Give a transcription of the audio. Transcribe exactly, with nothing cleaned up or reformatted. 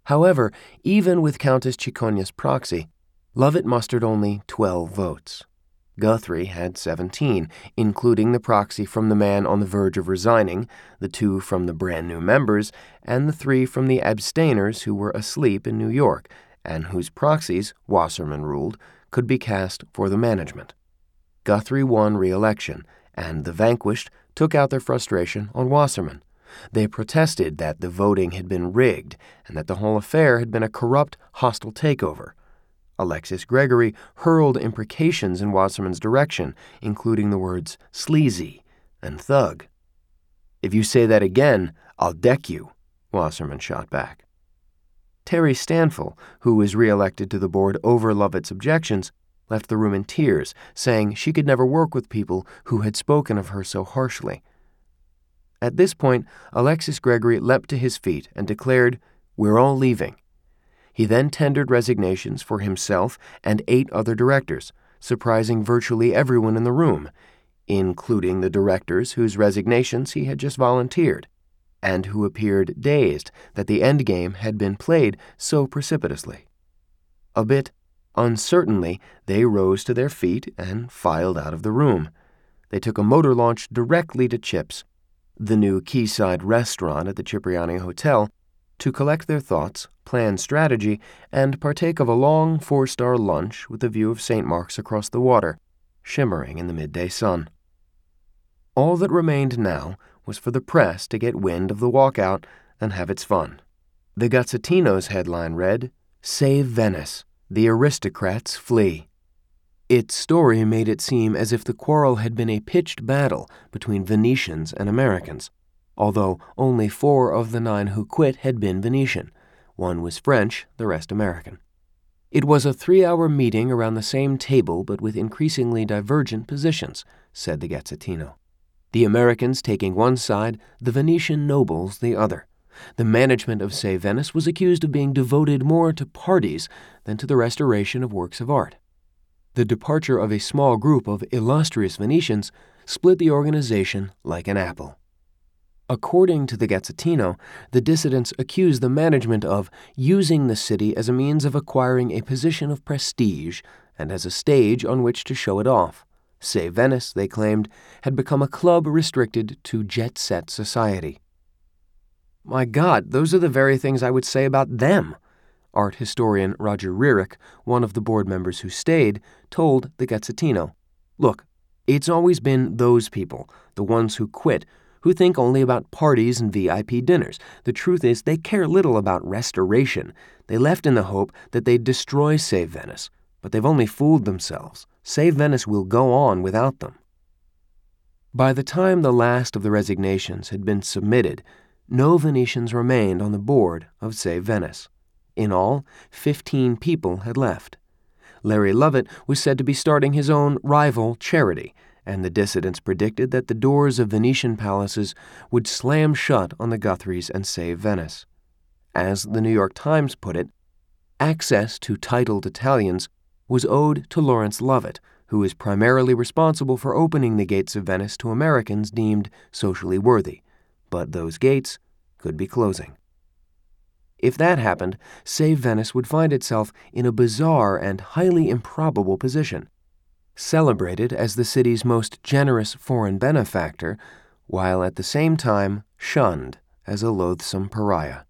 However, even with Countess Cicogna's proxy, Lovett mustered only twelve votes. Guthrie had seventeen, including the proxy from the man on the verge of resigning, the two from the brand-new members, and the three from the abstainers who were asleep in New York, and whose proxies, Wasserman ruled, could be cast for the management. Guthrie won re-election, and the vanquished took out their frustration on Wasserman. They protested that the voting had been rigged and that the whole affair had been a corrupt, hostile takeover. Alexis Gregory hurled imprecations in Wasserman's direction, including the words sleazy and thug. "If you say that again, I'll deck you," Wasserman shot back. Terry Stanfill, who was re-elected to the board over Lovett's objections, left the room in tears, saying she could never work with people who had spoken of her so harshly. At this point, Alexis Gregory leapt to his feet and declared, "We're all leaving." He then tendered resignations for himself and eight other directors, surprising virtually everyone in the room, including the directors whose resignations he had just volunteered, and who appeared dazed that the endgame had been played so precipitously. A bit uncertainly, they rose to their feet and filed out of the room. They took a motor launch directly to Chips, the new quayside restaurant at the Cipriani Hotel, to collect their thoughts, plan strategy, and partake of a long four-star lunch with a view of Saint Mark's across the water, shimmering in the midday sun. All that remained now was for the press to get wind of the walkout and have its fun. The Gazzettino's headline read, "Save Venice. The aristocrats flee." Its story made it seem as if the quarrel had been a pitched battle between Venetians and Americans, although only four of the nine who quit had been Venetian. One was French, the rest American. It was a three-hour meeting around the same table but with increasingly divergent positions, said the Gazzettino. The Americans taking one side, the Venetian nobles the other. The management of Save Venice was accused of being devoted more to parties than to the restoration of works of art. The departure of a small group of illustrious Venetians split the organization like an apple. According to the Gazzettino, the dissidents accused the management of using the city as a means of acquiring a position of prestige and as a stage on which to show it off. Save Venice, they claimed, had become a club restricted to jet-set society. My God, those are the very things I would say about them, art historian Roger Rearick, one of the board members who stayed, told the Gazzettino. Look, it's always been those people, the ones who quit, who think only about parties and V I P dinners. The truth is, they care little about restoration. They left in the hope that they'd destroy Save Venice, but they've only fooled themselves. Save Venice will go on without them. By the time the last of the resignations had been submitted, no Venetians remained on the board of Save Venice. In all, fifteen people had left. Larry Lovett was said to be starting his own rival charity, and the dissidents predicted that the doors of Venetian palaces would slam shut on the Guthries and Save Venice. As the New York Times put it, access to titled Italians was owed to Lawrence Lovett, who is primarily responsible for opening the gates of Venice to Americans deemed socially worthy. But those gates could be closing. If that happened, Save Venice would find itself in a bizarre and highly improbable position, celebrated as the city's most generous foreign benefactor, while at the same time shunned as a loathsome pariah.